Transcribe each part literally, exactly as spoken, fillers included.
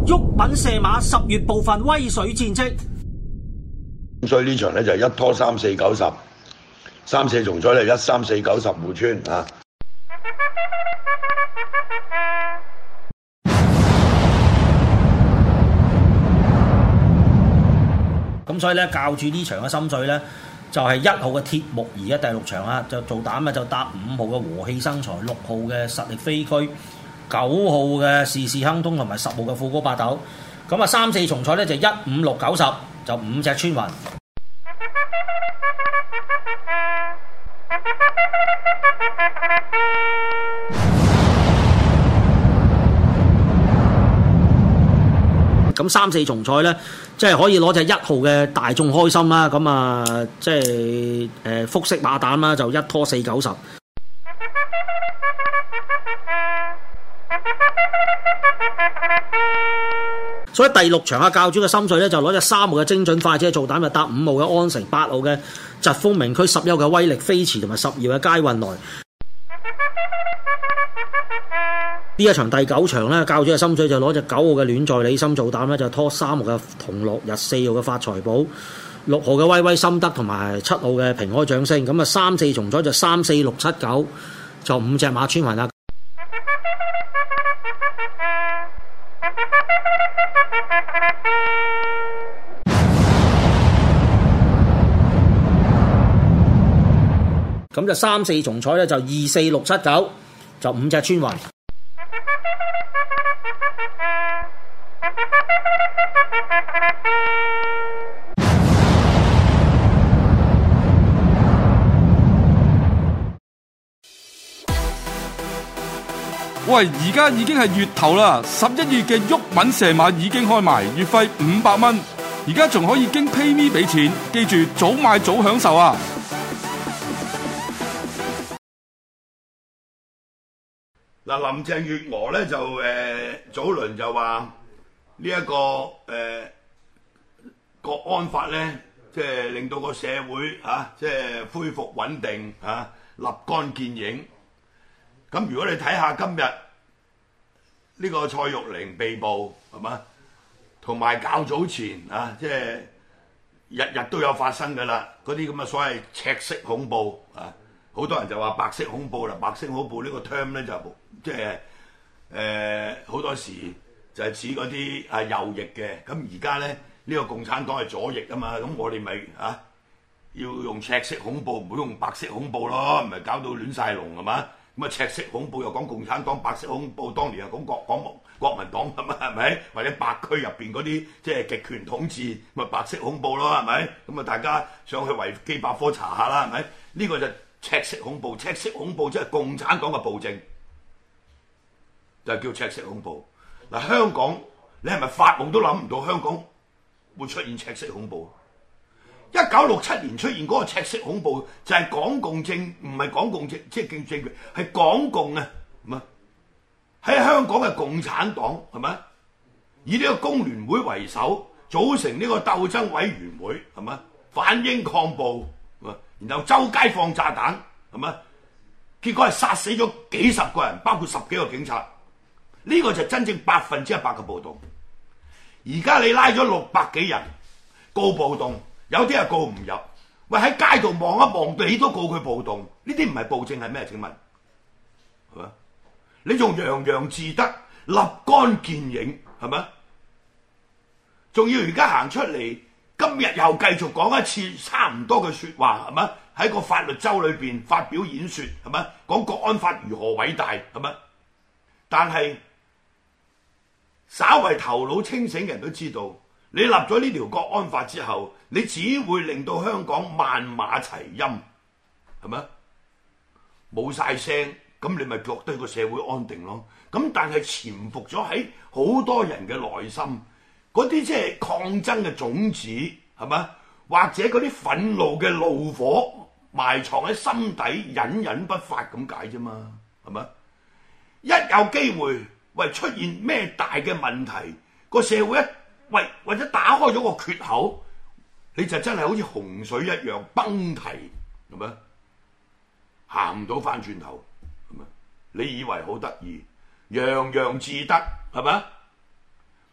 毓民射馬十月部分威水戰績， 所以呢場咧就一拖三四九十，三四重彩咧一三四九十互穿啊！ 咁所以咧教住呢場嘅心水咧，就係、是、一號嘅鐵木兒嘅第六場啊，就做膽啊就搭五號嘅和氣生財，六號嘅實力飛駒，九號嘅事事亨通同埋十號嘅富高八斗。咁啊三四重彩咧就一五六九十，就五隻穿雲。咁三四重彩咧，即係可以攞隻一號嘅大眾開心啦。咁啊，即係誒複式馬膽啦，就一拖四九十。所以第六場啊，教主嘅心水咧就攞隻三號嘅精準快車做膽，就搭五號嘅安城，八號嘅疾風名區，十一號嘅威力飛馳同埋十二號嘅佳運來。呢一場第九場咧，教主嘅心水就攞隻九號嘅戀在你心做膽咧，就拖三號嘅同樂日，四號嘅發財寶，六號嘅威威心得同埋七號嘅平開掌聲。咁啊三四重彩就三四六七九，就五隻馬穿雲啦。咁就三四重彩咧就二四六七九，就五隻穿雲。 喂，而家已經係月頭啦，十一月嘅毓民射馬已經開埋，月費五百蚊，而家仲可以經 PayMe 俾錢，記住早買早享受啊！ 嗱，林鄭月娥咧就誒、呃、早輪就話呢一個誒、呃、國安法咧，即係令到個社會嚇、啊、即係恢復穩定嚇、啊，立竿見影。咁如果你睇下今日呢個蔡玉玲被捕係嘛，同埋較早前啊，即係日日都有發生㗎啦，嗰啲咁嘅所謂赤色恐怖啊，好多人就話白色恐怖啦，白色恐怖呢個 term 咧就即係誒好多時就係指嗰啲啊右翼嘅，咁而家咧呢、呢個共產黨係左翼啊嘛，咁我哋咪啊要用赤色恐怖，唔好用白色恐怖咯，唔係搞到亂晒龍係嘛？咁啊赤色恐怖又講共產黨，白色恐怖當年又講國講國民黨咁啊，係咪？或者白區入邊嗰啲即係極權統治，咪白色恐怖咯，係咪？咁啊大家上去維基百科查下啦，係咪？呢、呢個就赤色恐怖，赤色恐怖即係共產黨嘅暴政，就係叫赤色恐怖。嗱，香港你係咪發夢都諗唔到香港會出現赤色恐怖？一九六七年出現嗰個赤色恐怖就係港共政，唔係港共政，即係政政權係港共啊，係嘛？喺香港嘅共產黨係咪？以呢個工聯會為首組成呢個鬥爭委員會係嘛？反英抗暴，然後周街放炸彈係嘛？結果係殺死咗幾十個人，包括十幾個警察。呢個就真正百分之一百嘅暴動。而家你拉咗六百幾人告暴動。有啲係告唔入，喂喺街度望一望，你都告佢暴動，呢啲唔係暴政係咩？請問係嘛？你仲洋洋自得、立竿見影係咪？仲要而家行出嚟，今日又繼續講一次差唔多嘅説話係咪？喺個法律週裏邊發表演説係咪？講國安法如何偉大係咪？但係稍為頭腦清醒嘅人都知道。你立咗呢條國安法之後，你只會令到香港萬馬齊喑，係咪？冇晒聲，咁你咪覺得個社會安定咯。咁但係潛伏咗喺好多人嘅內心，嗰啲即係抗爭嘅種子，係咪？或者嗰啲憤怒嘅怒火埋藏喺心底，隱隱不發咁解啫嘛，係咪？一有機會，喂出現咩大嘅問題，個社會一喂，或者打開咗個缺口，你就真係好似洪水一樣崩堤，係咪？行唔到翻轉頭，係咪？你以為好得意，洋洋自得，係咪？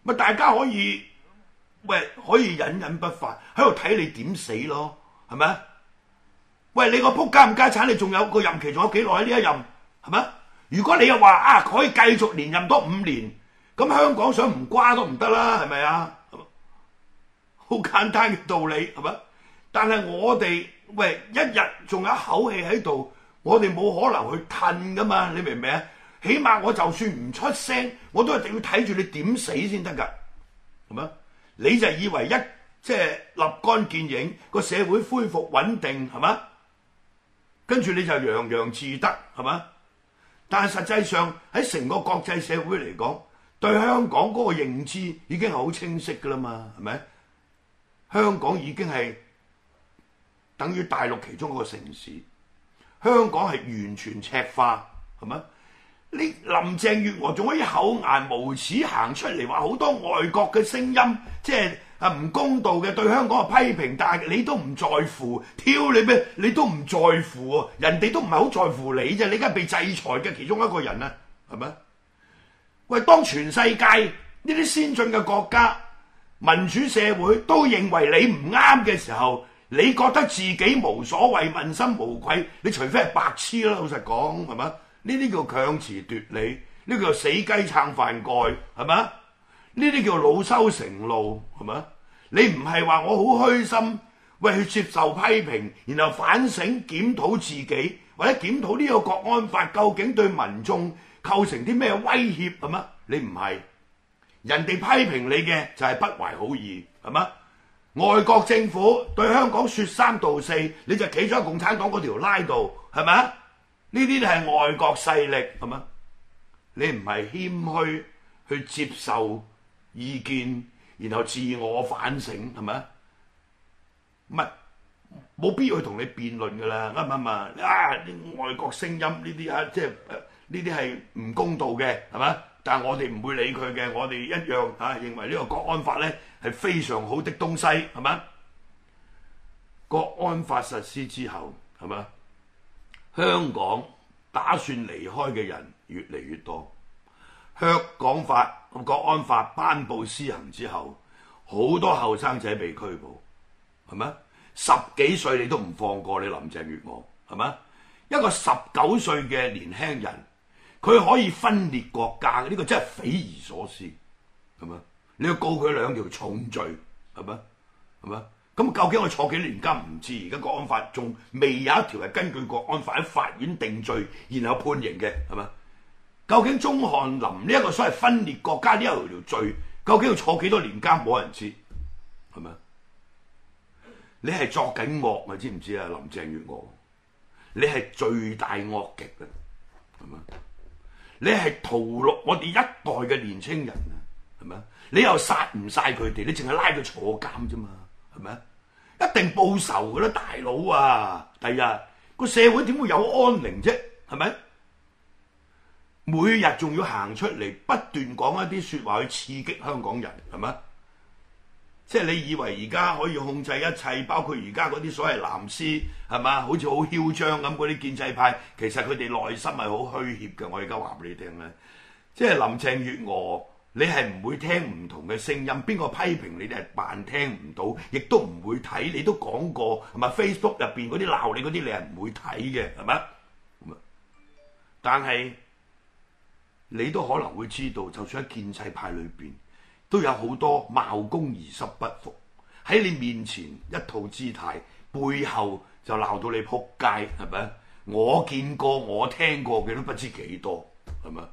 咪大家可以喂可以隱隱不發喺度睇你點死咯，係咪？喂，你個仆街唔家產，你仲有個任期，仲有幾耐喺呢一任，係咪？如果你又話啊可以繼續連任多五年，咁香港想唔瓜都唔得啦，係咪啊？好簡單嘅道理，係咪？但係我哋喂一日仲有一口氣喺度，我哋冇可能去褪噶嘛，你明唔明啊？起碼我就算唔出聲，我都一定要睇住你點死先得㗎，係咪？你就以為一即係立竿見影，個社會恢復穩定，係咪？跟住你就洋洋自得，係咪？但係實際上喺成個國際社會嚟講，對香港嗰個認知已經係好清晰㗎啦嘛，係咪？香港已經係等於大陸其中一個城市，香港係完全赤化，係咪？你林鄭月娥仲可以厚顏無恥行出嚟話好多外國嘅聲音，即係啊唔公道嘅對香港嘅批評，但係你都唔在乎，挑你咩？你都唔在乎喎，人哋都唔係好在乎你啫，你而家被制裁嘅其中一個人啊，係咪？喂，當全世界呢啲先進嘅國家、民主社會都認為你唔啱嘅時候，你覺得自己無所謂、問心無愧，你除非係白痴啦，老實講，係咪？呢啲叫強詞奪理，呢叫死雞撐飯蓋，係咪？呢啲叫惱羞成怒，係咪？你唔係話我好虛心，喂去接受批評，然後反省檢討自己，或者檢討呢個國安法究竟對民眾構成啲咩威脅，係咪？你唔係，人哋批評你嘅就係不懷好意，係咪？外國政府對香港説三道四，你就企咗喺共產黨嗰條拉度，係咪？呢啲係外國勢力，係嘛？你唔係謙虛去接受意見，然後自我反省，係咪？唔係冇必要去同你辯論㗎啦，啱唔啱啊？啊，啲外國聲音呢啲啊，即係呢啲係唔公道嘅，係嘛？但係我哋唔會理佢嘅，我哋一樣啊，認為呢個國安法咧係非常好的東西，係嘛？國安法實施之後，係嘛？香港打算離開嘅人越嚟越多，香港法國安法頒布施行之後，好多後生仔被拘捕，係咪？十幾歲你都唔放過你林鄭月娥，係咪？一個十九歲嘅年輕人，佢可以分裂國家，呢個真係匪夷所思，係咪？你要告佢兩條重罪，係咪？係咪？咁究竟我坐幾年監唔知，而家國安法仲未有一條係根據國安法喺法院定罪，然後判刑嘅，係嘛？究竟鐘漢林呢一個所謂分裂國家呢一條罪，究竟要坐幾多年監，冇人知，係咪？你係作緊惡啊，知唔知啊？林鄭月娥，你係罪大惡極啊，係咪？你係屠戮我哋一代嘅年青人啊，係咪？你又殺唔晒佢哋，你淨係拉佢坐監啫嘛？係咪？一定報仇噶啦，大佬啊！第日個社會點會有安寧啫？係咪？每日仲要行出嚟不斷講一啲説話去刺激香港人，係咪？即係你以為而家可以控制一切，包括而家嗰啲所謂藍絲係嘛？好似好囂張咁嗰啲建制派，其實佢哋內心係好虛怯嘅。我而家話俾你聽咧，即係林鄭月娥。你係唔會聽唔同嘅聲音，邊個批評你哋係扮聽唔到，亦都唔會睇。你都講過係咪 Facebook 入邊嗰啲鬧你嗰啲，你係唔會睇嘅，係咪？但係你都可能會知道，就算喺建制派裏邊，都有好多貌公而實不服，喺你面前一套姿態，背後就鬧到你仆街，係咪？我見過，我聽過嘅都不知幾多，係咪？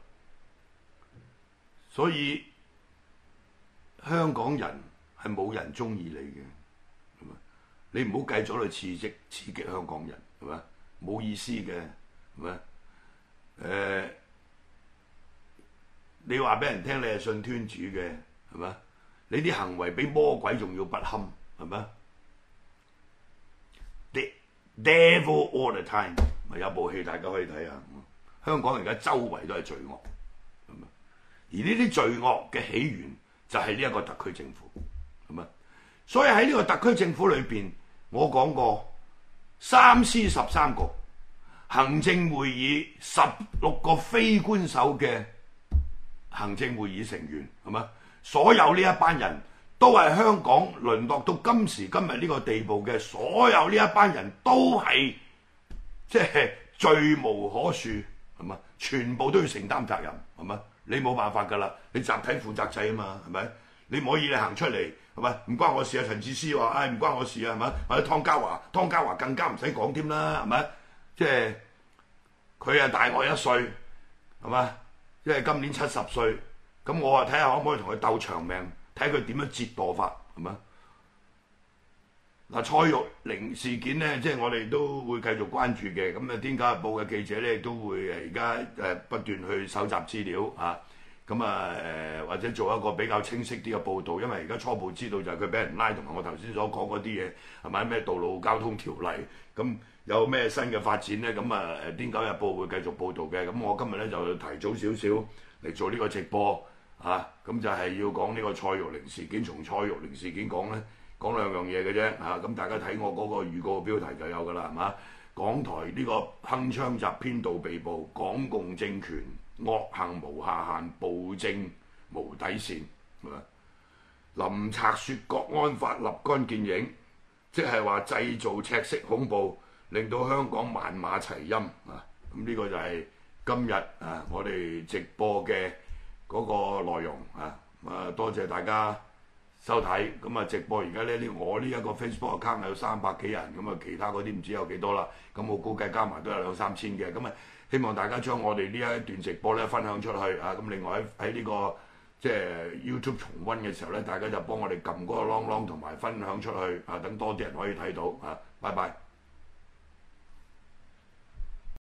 所以香港人係冇人中意你嘅，係咪？你唔好繼續去刺激刺激香港人，係咪？冇意思嘅，係咪？誒、呃，你話俾人聽你係信天主嘅，係咪？你啲行為比魔鬼仲要不堪，係咪？The Devil All the Time 咪有部戲大家可以睇下。香港而家周圍都係罪惡。而呢啲罪惡嘅起源就係呢一個特區政府，係咪？所以喺呢個特區政府裏邊，我講過三司十三局，行政會議十六個非官守嘅行政會議成員，係咪？ 所有呢一班人都係香港淪落到今時今日呢個地步嘅，所有呢一班人都係即係罪無可恕，係嘛？全部都要承擔責任，係嘛？你冇辦法㗎啦，你集體負責制啊嘛，係咪？你唔可以你行出嚟，係咪？唔關我事啊！陳智思話：，唉、哎，唔關我事啊，係咪？或者湯家驊，湯家驊更加唔使講添啦，係咪？即係佢啊大我一歲，係嘛？即係今年七十歲，咁我啊睇下可唔可以同佢鬥長命，睇佢點樣折墮法，係嘛？嗱，蔡玉玲事件咧，即係我哋都會繼續關注嘅。咁啊，《天家日報》嘅記者咧都會誒而家誒不斷去搜集資料嚇，咁啊誒或者做一個比較清晰啲嘅報導。因為而家初步知道就係佢俾人拉，同埋我頭先所講嗰啲嘢係咪咩道路交通條例？咁有咩新嘅發展咧？咁啊誒《天家日報》會繼續報導嘅。咁我今日咧就提早少少嚟做呢個直播嚇，咁就係要講呢個蔡玉玲事件，從蔡玉玲事件講咧。講兩樣嘢嘅啫嚇，咁大家睇我嗰個預告標題就有㗎啦，係嘛？港台呢個鏗鏘集編導被捕，港共政權惡行無下限，暴政無底線，係嘛？林賊説國安法立竿見影，即係話製造赤色恐怖，令到香港萬馬齊喑啊！咁呢個就係今日啊我哋直播嘅嗰個內容啊！啊多謝大家收睇，咁啊直播而家咧呢我呢一個 Facebook account 有三百幾人，咁啊其他嗰啲唔知有幾多啦，咁我估計加埋都有兩三千嘅，咁啊希望大家將我哋呢一段直播咧分享出去啊，咁另外喺喺呢個即係 YouTube 重溫嘅時候咧，大家就幫我哋撳嗰個啷啷同埋分享出去啊，等多啲人可以睇到啊，拜拜。